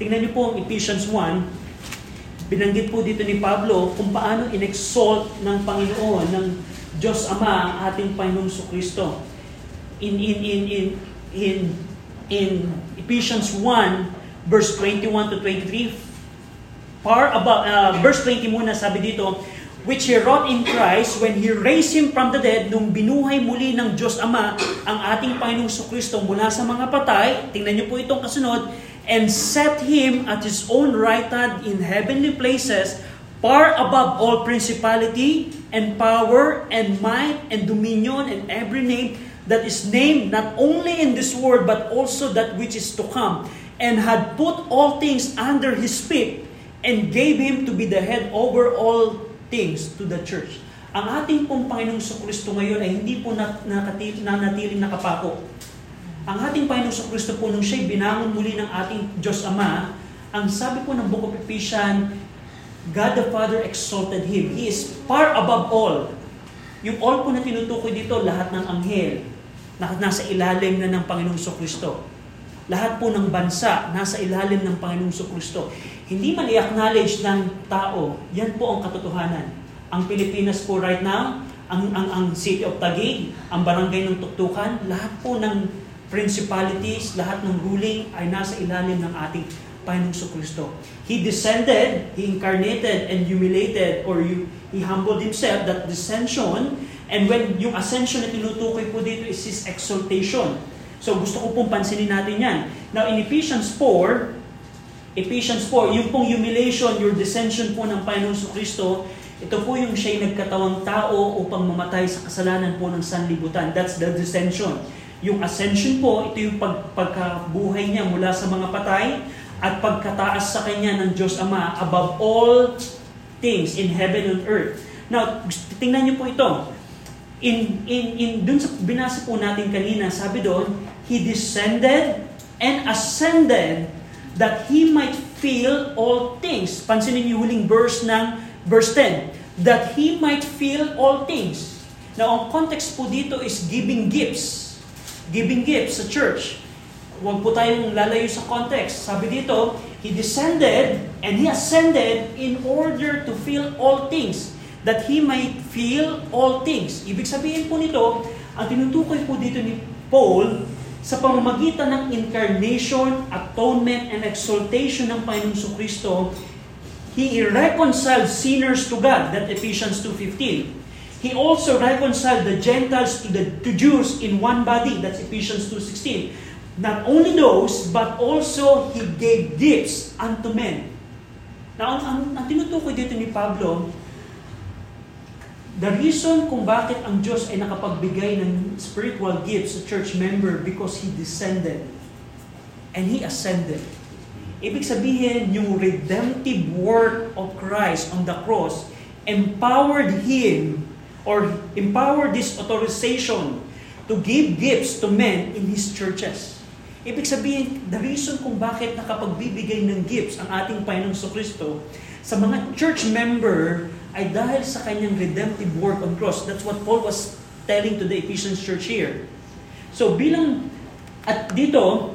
tingnan niyo po ang Ephesians one, binanggit po dito ni Pablo kung paano in-exalt ng Panginoon, ng Diyos Ama, ang ating Panginoong Kristo. In, in, in, in, in, in Ephesians one, verse twenty-one to twenty-three, far above, uh, verse twenty muna, sabi dito, which He wrought in Christ when He raised Him from the dead, nung binuhay muli ng Diyos Ama ang ating Panginoong Kristo mula sa mga patay. Tingnan niyo po itong kasunod, and set Him at His own right hand in heavenly places, far above all principality and power and might and dominion and every name that is named, not only in this world but also that which is to come, and had put all things under His feet, and gave Him to be the head over all things to the church. Ang ating pong Panginoong Kristo ngayon ay hindi po nanatiling na, na, nakapako. Ang ating Panginoong Kristo po, nung siya'y binangon muli ng ating Diyos Ama, ang sabi po ng Book of Ephesians, God the Father exalted Him. He is far above all. Yung all po na tinutukoy dito, lahat ng anghel, na nasa ilalim na ng Panginoong Kristo. Lahat po ng bansa, nasa ilalim ng Panginoong Kristo. Hindi man i-acknowledge ng tao, yan po ang katotohanan. Ang Pilipinas po right now, ang, ang, ang City of Taguig, ang barangay ng Tuktukan, lahat po ng principalities, lahat ng ruling ay nasa ilalim ng ating Panginoong Kristo. He descended, He incarnated and humiliated, or you, He humbled Himself, that descension, and when yung ascension na tinutukoy po dito is His exaltation. So gusto ko pong pansinin natin yan. Now in Ephesians four, Ephesians four, yung pong humiliation, your descension po ng Panginoong Kristo, ito po yung siya'y nagkatawang tao upang mamatay sa kasalanan po ng sanlibutan. That's the descension. Yung ascension po, ito yung pag, pagkabuhay niya mula sa mga patay at pagkataas sa kanya ng Diyos Ama above all things in heaven and earth. Now, tingnan niyo po ito. In, in, in, dun sa binasa po natin kanina, sabi doon, He descended and ascended that He might fill all things. Pansinin niyo huling verse ng verse ten. That He might fill all things. Now, ang context po dito is giving gifts. Giving gifts sa church. Huwag po tayong lalayo sa context. Sabi dito, He descended and He ascended in order to fill all things. That He might fill all things. Ibig sabihin po nito, ang tinutukoy po dito ni Paul, sa pamamagitan ng incarnation, atonement, and exaltation ng Panginoong Kristo, He reconciled sinners to God. That Ephesians two fifteen. He also reconciled the Gentiles to the to Jews in one body. That's Ephesians two sixteen. Not only those, but also He gave gifts unto men. Now, ang, ang, ang tinutukoy dito ni Pablo, the reason kung bakit ang Diyos ay nakapagbigay ng spiritual gifts sa church member, because He descended and He ascended. Ibig sabihin, yung redemptive work of Christ on the cross empowered Him or empowered this authorization to give gifts to men in His churches. Ibig sabihin, the reason kung bakit nakapagbibigay ng gifts ang ating Panginoong Kristo sa mga church member ay dahil sa kanyang redemptive work on cross. That's what Paul was telling to the Ephesians church here. So bilang, at dito,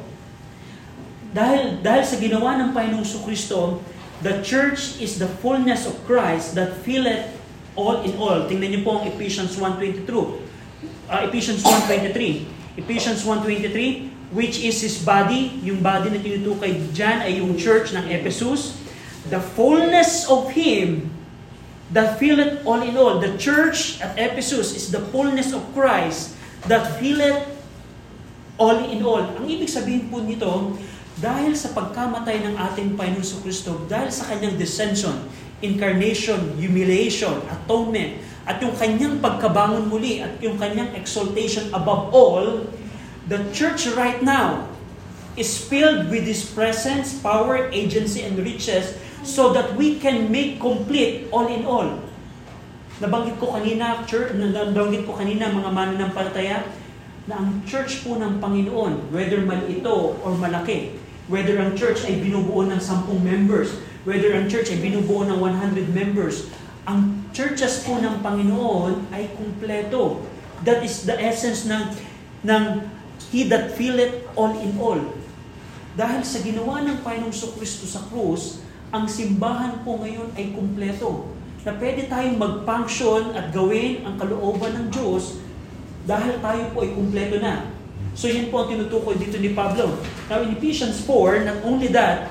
dahil, dahil sa ginawa ng Panginoong Kristo, the church is the fullness of Christ that filleth all in all. Tingnan niyo po ang Ephesians one twenty-two. Uh, Ephesians one twenty-three. Ephesians one twenty-three, which is His body. Yung body na tinutukoy dyan ay yung church ng Ephesus. The fullness of Him that filleth all in all. The church at Ephesus is the fullness of Christ that filleth all in all. Ang ibig sabihin po nito, dahil sa pagkamatay ng ating Panginoong Kristo, dahil sa kanyang descension, incarnation, humiliation, atonement, at yung kanyang pagkabangon muli, at yung kanyang exaltation above all, the church right now is filled with His presence, power, agency, and riches, so that we can make complete all in all. Nabanggit ko kanina, church, nabanggit ko kanina mga mananampalataya, na ang church po ng Panginoon, whether malito or malaki, whether ang church ay binubuo ng sampung members, whether ang church ay binubuo ng one hundred members, ang churches po ng Panginoon ay kumpleto. That is the essence ng, ng He that filleth all in all. Dahil sa ginawa ng Panginoong Kristo sa krus, ang simbahan po ngayon ay kumpleto. Na pwede tayong mag-function at gawin ang kalooban ng Diyos dahil tayo po ay kumpleto na. So yan po ang tinutukoy dito ni Pablo. Now in Ephesians four, not only that,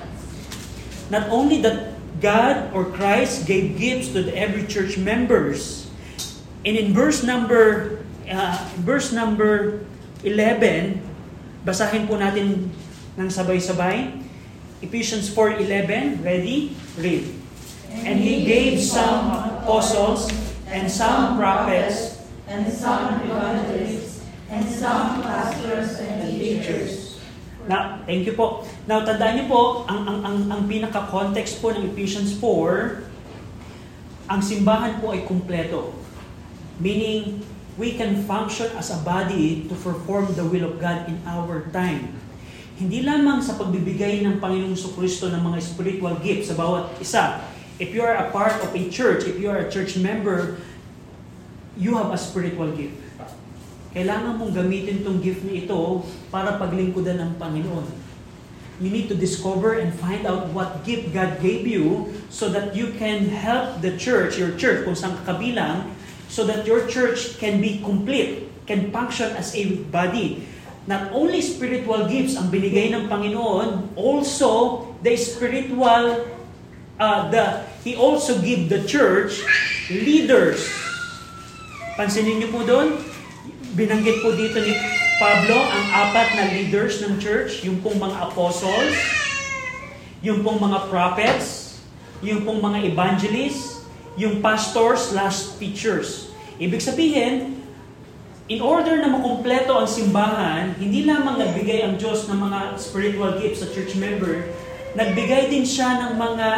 not only that God or Christ gave gifts to the every church members, and in verse number uh, verse number eleven, basahin po natin ng sabay-sabay. Ephesians four eleven, ready? Read. And He gave some apostles, and some prophets, and some evangelists, and some pastors and teachers. Now, thank you po. Now, tandaan niyo po, ang, ang, ang, ang pinaka-context po ng Ephesians four, ang simbahan po ay kumpleto. Meaning, we can function as a body to perform the will of God in our time. Hindi lamang sa pagbibigay ng Panginoong Kristo ng mga spiritual gifts sa bawat isa. If you are a part of a church, if you are a church member, you have a spiritual gift. Kailangan mong gamitin itong gift na ito para paglingkudan ng Panginoon. You need to discover and find out what gift God gave you so that you can help the church, your church, kung saan kabilang, so that your church can be complete, can function as a body. Not only spiritual gifts ang binigay ng Panginoon, also the spiritual, uh, the He also give the church leaders. Pansinin niyo po doon, binanggit po dito ni Pablo ang apat na leaders ng church, yung pong mga apostles, yung pong mga prophets, yung pong mga evangelists, yung pastors slash teachers. Ibig sabihin, in order na makumpleto ang simbahan, hindi lamang nagbigay ang Diyos ng mga spiritual gifts sa church member, nagbigay din siya ng mga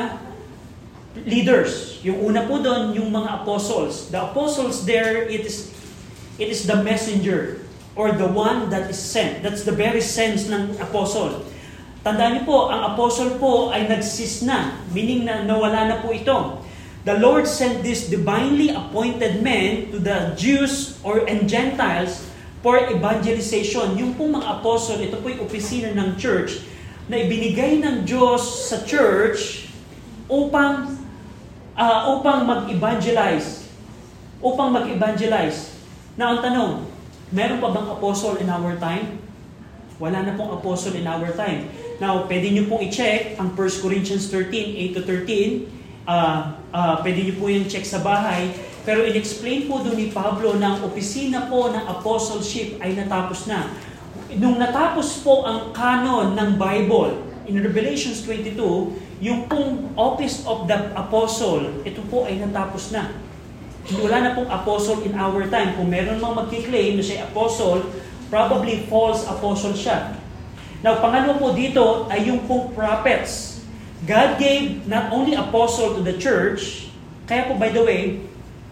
leaders. Yung una po doon, yung mga apostles. The apostles there, it is it is the messenger or the one that is sent. That's the very sense ng apostle. Tandaan niyo po, ang apostle po ay nagsis na, meaning na nawala na po ito. The Lord sent this divinely appointed men to the Jews or and Gentiles for evangelization. Yung pong mga apostle, ito po yung opisina ng church na ibinigay ng Diyos sa church upang uh, upang mag-evangelize. Upang mag-evangelize. Now, ang tanong, meron pa bang apostle in our time? Wala na pong apostle in our time. Now, pwede nyo pong i-check ang First Corinthians thirteen, eight to thirteen. Uh, uh, pwede nyo po yung check sa bahay. Pero in-explain po doon ni Pablo na ang opisina po ng apostleship ay natapos na. Nung natapos po ang canon ng Bible, in Revelations twenty-two, yung pong office of the apostle, ito po ay natapos na. Wala na pong apostle in our time. Kung meron mang magkiklaim na siya apostle, probably false apostle siya. Now, pangalawa po dito ay yung pong prophets. God gave not only apostle to the church, kaya po by the way,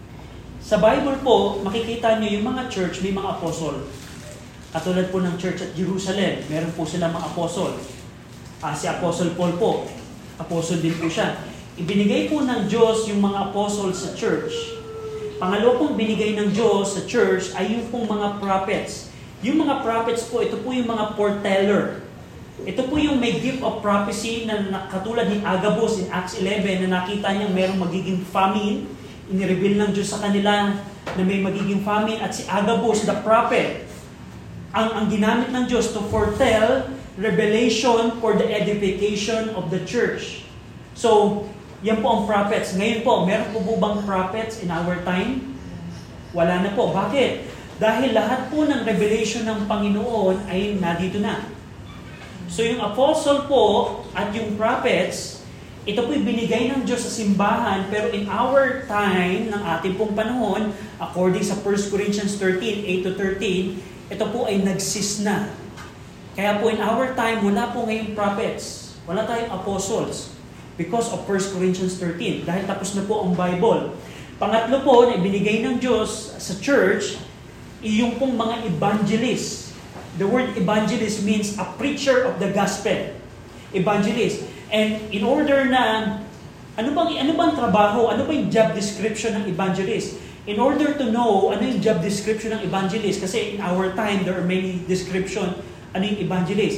sa Bible po, makikita niyo yung mga church, may mga apostle. Katulad po ng church at Jerusalem, meron po silang mga apostle. Ah, si Apostle Paul po, apostle din po siya. Ibinigay po ng Diyos yung mga apostle sa church. Pangalawa pong binigay ng Diyos sa church ay yung pong mga prophets. Yung mga prophets po, ito po yung mga foreteller. Ito po yung may gift of prophecy na, na katulad ni Agabus in Acts eleven na nakita niyang merong magiging famine. Inireveal ng Diyos sa kanila na may magiging famine at si Agabus, the prophet, ang, ang ginamit ng Diyos to foretell revelation for the edification of the church. So, yan po ang prophets. Ngayon po, meron po po bang prophets in our time? Wala na po. Bakit? Dahil lahat po ng revelation ng Panginoon ay nandito na. So yung apostle po at yung prophets, ito po'y binigay ng Diyos sa simbahan, pero in our time, ng ating pong panahon, according sa First Corinthians thirteen, eight to thirteen, ito po ay nagsis na. Kaya po in our time, wala po ngayong prophets. Wala tayong apostles. Because of First Corinthians thirteen, dahil tapos na po ang Bible. Pangatlo po, na ibinigay ng Diyos sa church, yung pong mga evangelists. The word evangelist means a preacher of the gospel. Evangelist. And in order na, ano bang, ano bang trabaho, ano bang job description ng evangelist? In order to know ano yung job description ng evangelist, kasi in our time, there are many description, ano yung evangelist.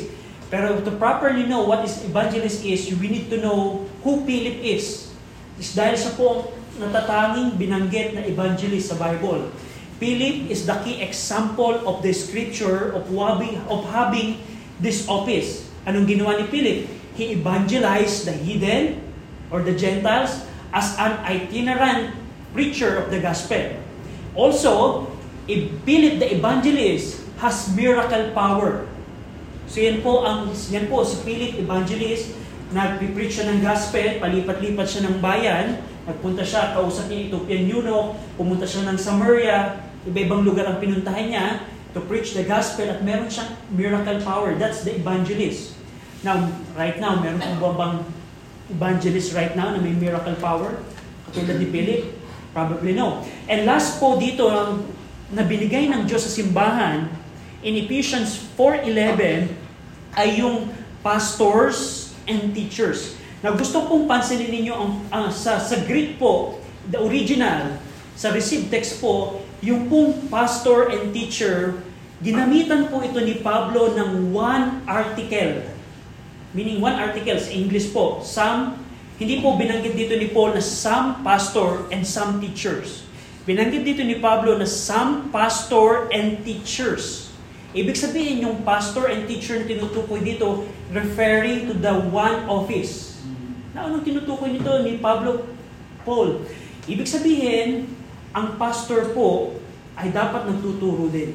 Pero to properly know what is evangelist is, we need to know who Philip is. Is dahil siya po ang natatanging binanggit na evangelist sa Bible. Philip is the key example of the scripture of having, of having this office. Anong ginawa ni Philip? He evangelized the heathen or the Gentiles as an itinerant preacher of the gospel. Also, Philip the evangelist has miracle power. So yan po ang yan po si Philip evangelist, nagpi-preach siya ng gospel, palipat-lipat siya ng bayan, nagpunta siya, kausap niya Ethiopian eunuch, pumunta siya ng Samaria, iba-ibang lugar ang pinuntahan niya to preach the gospel at meron siyang miracle power. That's the evangelist. Now, right now, meron pong bang evangelist right now na may miracle power? Katulad ni Philip? Probably no. And last po dito, na binigay ng Diyos sa simbahan, in Ephesians four eleven, ay yung pastors and teachers. Now, gusto kong pansinin ninyo, ang, uh, sa, sa Greek po, the original, sa received text po, yung pong pastor and teacher, ginamitan po ito ni Pablo ng one article. Meaning one article sa English po. Some, hindi po binanggit dito ni Paul na some pastor and some teachers. Binanggit dito ni Pablo na some pastor and teachers. Ibig sabihin yung pastor and teacher na tinutukoy dito, referring to the one office. Na anong tinutukoy nito ni Pablo? Paul. Ibig sabihin, ang pastor po ay dapat nagtuturo din.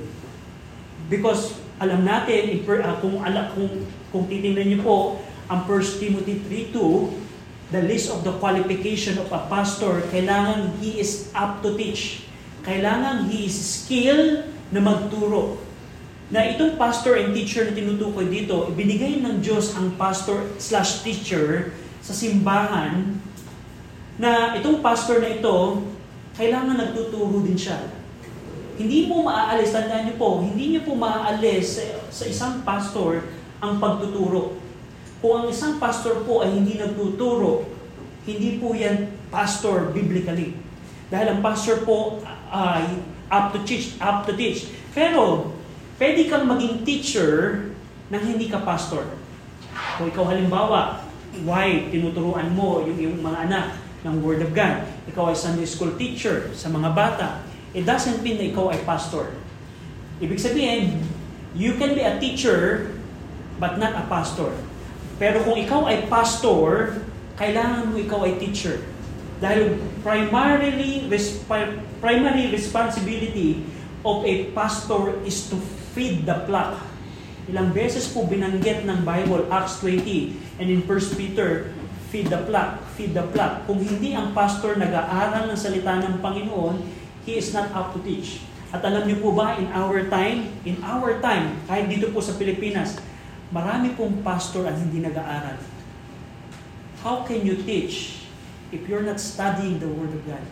Because alam natin, uh, kung, kung, kung titingnan niyo po, ang First Timothy three two, the list of the qualification of a pastor, kailangan he is up to teach. Kailangan he is skilled na magturo. Na itong pastor and teacher na tinutukoy dito, ibinigay ng Diyos ang pastor slash teacher sa simbahan na itong pastor na ito, kailangan nagtuturo din siya. Hindi po maaalis, tandaan niyo po, hindi niyo po maaalis sa, sa isang pastor ang pagtuturo. Kung ang isang pastor po ay hindi nagtuturo, hindi po yan pastor biblically. Dahil ang pastor po ay up to teach, up to teach. Pero, pwede kang maging teacher nang hindi ka pastor. Kung ikaw halimbawa, why tinuturuan mo yung iyong mga anak ng Word of God. Ikaw ay Sunday school teacher sa mga bata. It doesn't mean na ikaw ay pastor. Ibig sabihin, you can be a teacher but not a pastor. Pero kung ikaw ay pastor, kailangan mo ikaw ay teacher. Dahil primarily primary responsibility of a pastor is to feed the flock. Ilang beses po binanggit ng Bible, Acts twenty, and in First Peter, feed the flock, feed the flock. Kung hindi ang pastor nag-aaral ng salita ng Panginoon, he is not up to teach. At alam niyo po ba, in our time, in our time, kahit dito po sa Pilipinas, marami pong pastor ang hindi nag-aaral. How can you teach if you're not studying the Word of God?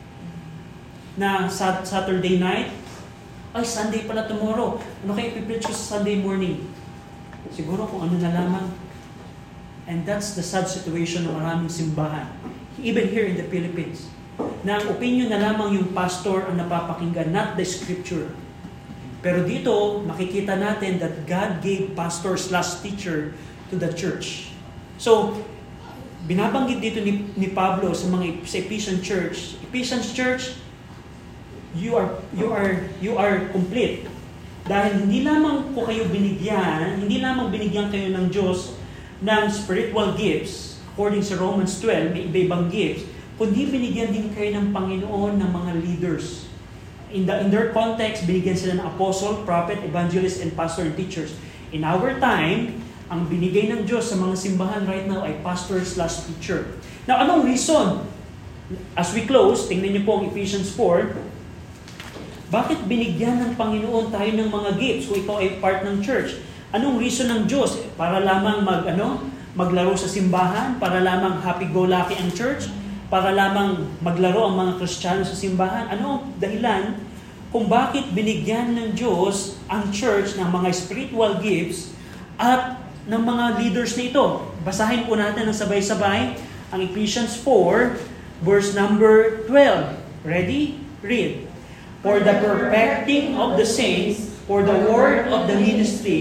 Na Saturday night, ay Sunday pala tomorrow. Ano kayo ipipreach ko sa Sunday morning? Siguro kung ano na lamang. And that's the sad situation ng maraming simbahan. Even here in the Philippines. Na ang opinion na lamang yung pastor ang napapakinggan, not the scripture. Pero dito, makikita natin that God gave pastor slash teacher to the church. So, binabanggit dito ni, ni Pablo sa mga sa Ephesian church. Ephesian church, you are you are you are complete. Dahil hindi lamang po kayo binigyan, hindi lamang binigyan kayo ng Diyos ng spiritual gifts, according sa Romans twelve, may iba-ibang gifts, kundi binigyan din kayo ng Panginoon ng mga leaders. In, the, in their context, binigyan sila ng apostle, prophet, evangelist, and pastor and teachers. In our time, ang binigay ng Diyos sa mga simbahan right now ay pastor slash teacher. Now, anong reason? As we close, tingnan niyo po ang Ephesians four, bakit binigyan ng Panginoon tayo ng mga gifts kung ikaw ay part ng church? Anong reason ng Diyos? Para lamang mag, ano, maglaro sa simbahan? Para lamang happy-go-lucky ang church? Para lamang maglaro ang mga Kristiyano sa simbahan? Ano ang dahilan kung bakit binigyan ng Diyos ang church ng mga spiritual gifts at ng mga leaders nito? Basahin po natin ng sabay-sabay ang Ephesians four, verse number twelve. Ready? Read. For the perfecting of the saints, for the word of the ministry,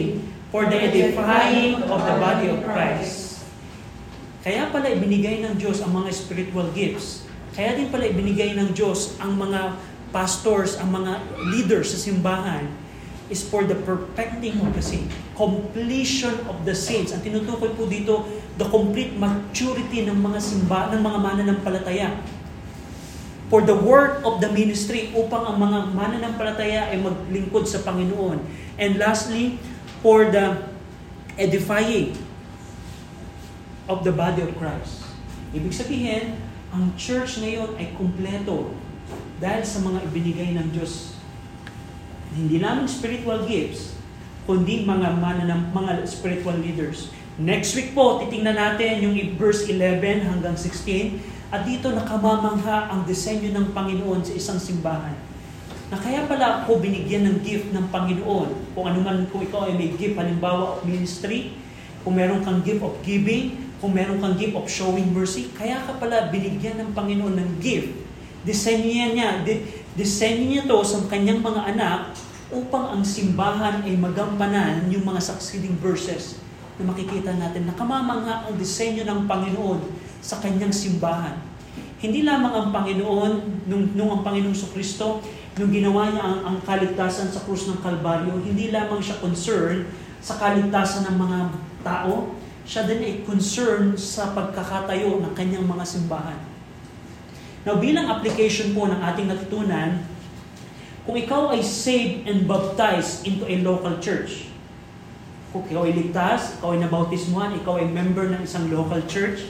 For the edifying of the body of Christ. Kaya pala ibinigay ng Diyos ang mga spiritual gifts. Kaya din pala ibinigay ng Diyos ang mga pastors, ang mga leaders sa simbahan is for the perfecting of the saints. Completion of the saints. Ang tinutukoy po dito, the complete maturity ng mga simba, ng mga mananampalataya. For the work of the ministry, upang ang mga mananampalataya ay maglingkod sa Panginoon. And lastly, for the edifying of the body of Christ. Ibig sabihin, ang church ngayon ay kumpleto dahil sa mga ibinigay ng Diyos. Hindi lamang spiritual gifts, kundi mga mananam, mga spiritual leaders. Next week po, titingnan natin yung verse eleven hanggang sixteen. At dito nakamamangha ang disenyo ng Panginoon sa isang simbahan. Na kaya pala ako binigyan ng gift ng Panginoon. Kung ano man, kung ikaw ay may gift, halimbawa of ministry, kung meron kang gift of giving, kung meron kang gift of showing mercy, kaya ka pala binigyan ng Panginoon ng gift. Disenyo niya, disenyo niya to sa kanyang mga anak upang ang simbahan ay magampanan yung mga succeeding verses na makikita natin. Nakamamangha ang disenyo ng Panginoon sa kanyang simbahan. Hindi lamang ang Panginoon, nung, nung ang Panginoong Kristo, nung ginawa niya ang, ang kaligtasan sa krus ng Kalbaryo, hindi lamang siya concerned sa kaligtasan ng mga tao, siya din ay concerned sa pagkakatayo ng kanyang mga simbahan. Now, bilang application po ng ating natutunan, kung ikaw ay saved and baptized into a local church, kung ikaw ay ligtas, ikaw ay nabautismuhan, ikaw ay member ng isang local church,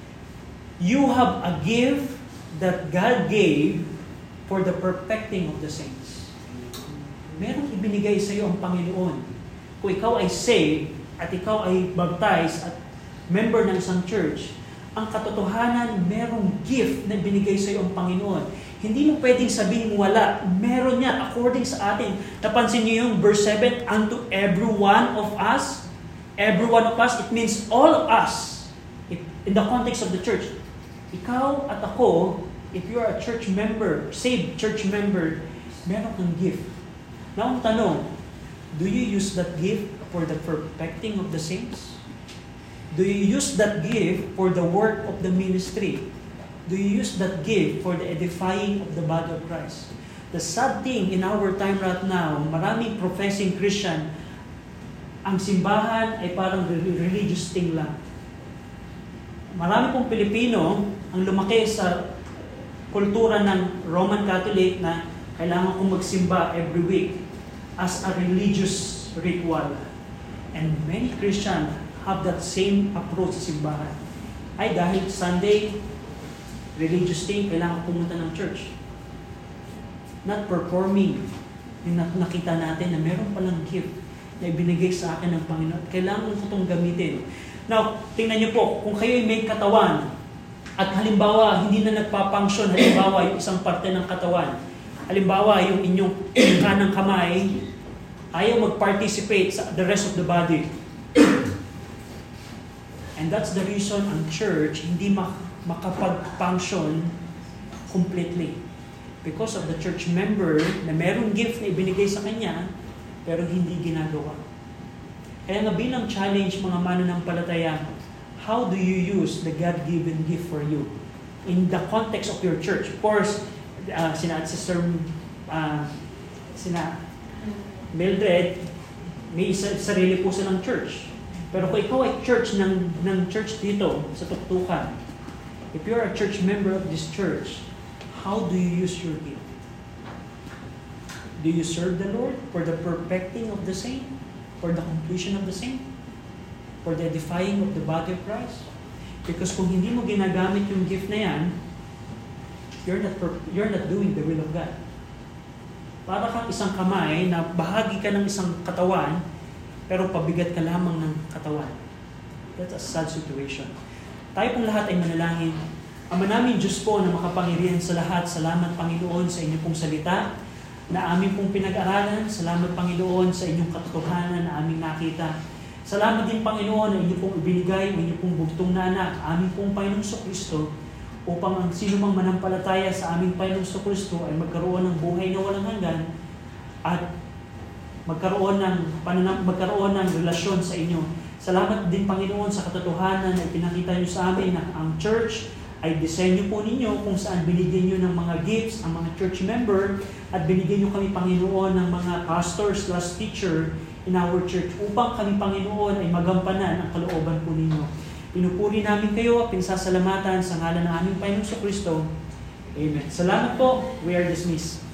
you have a gift that God gave for the perfecting of the saints. Merong ibinigay sa iyo ang Panginoon. Kung ikaw ay saved at ikaw ay baptized at member ng isang church, ang katotohanan, merong gift na binigay sa iyo ang Panginoon. Hindi mo pwedeng sabihin wala. Meron niya according sa atin. Napansin niyo yung verse seven, unto every one of us. Every one of us, it means all of us. In the context of the church. Ikaw at ako, if you are a church member, saved church member, meron kang gift. Now, ang tanong, do you use that gift for the perfecting of the saints? Do you use that gift for the work of the ministry? Do you use that gift for the edifying of the body of Christ? The sad thing in our time right now, maraming professing Christian, ang simbahan ay parang religious thing lang. Marami pong Pilipino ang lumaki sa kultura ng Roman Catholic na kailangan kong magsimba every week as a religious ritual. And many Christians have that same approach sa simbahan. Ay, dahil Sunday, religious thing, kailangan pumunta ng church. Not performing. Yung nakita natin na meron palang gift na ibinigay sa akin ng Panginoon. Kailangan ko itong gamitin. Now, tingnan niyo po, kung kayo may katawan, at halimbawa, hindi na nagpapunction, halimbawa, yung isang parte ng katawan, halimbawa, yung inyong kanang kamay, ayaw mag-participate sa the rest of the body. And that's the reason ang church hindi mak- makapag-function completely. Because of the church member na merong gift na ibinigay sa kanya, pero hindi ginagawa. Kaya nga bilang challenge mga mananampalataya, how do you use the God-given gift for you? In the context of your church. Of course, uh, sina Sister uh, sina Mildred, may isa, sarili po silang church. Pero kung ikaw ay church ng, ng church dito sa Tuktukan, if you're a church member of this church, how do you use your gift? Do you serve the Lord for the perfecting of the saint? For the completion of the saint? For the edifying of the body of Christ? Because kung hindi mo ginagamit yung gift na yan, you're not, you're not doing the will of God. Para kang isang kamay na bahagi ka ng isang katawan, pero pabigat ka lamang ng katawan. That's a sad situation. Tayo pong lahat ay manalangin. Ama namin Diyos po na makapangyarihan sa lahat, salamat Panginoon sa inyong pong salita na aming pong pinag-aralan. Salamat Panginoon sa inyong katotohanan na aming nakita. Salamat din Panginoon na inyong pong ibinigay, inyong pong bugtong na anak, aming pong Panginoong Kristo, upang ang sino mang manampalataya sa aming Panginoong Kristo ay magkaroon ng buhay na walang hanggan at magkaroon ng, pananam, magkaroon ng relasyon sa inyo. Salamat din, Panginoon, sa katotohanan na ipinakita niyo sa amin na ang church ay disenyo po ninyo kung saan binigyan niyo ng mga gifts ang mga church member at binigyan niyo kami, Panginoon, ng mga pastors slash teacher in our church upang kami, Panginoon, ay magampanan ang kalooban po ninyo. Pinupuri namin kayo at pinsasalamatan sa ngalan ng aming Panginoong Kristo. Amen. Salamat po. We are dismissed.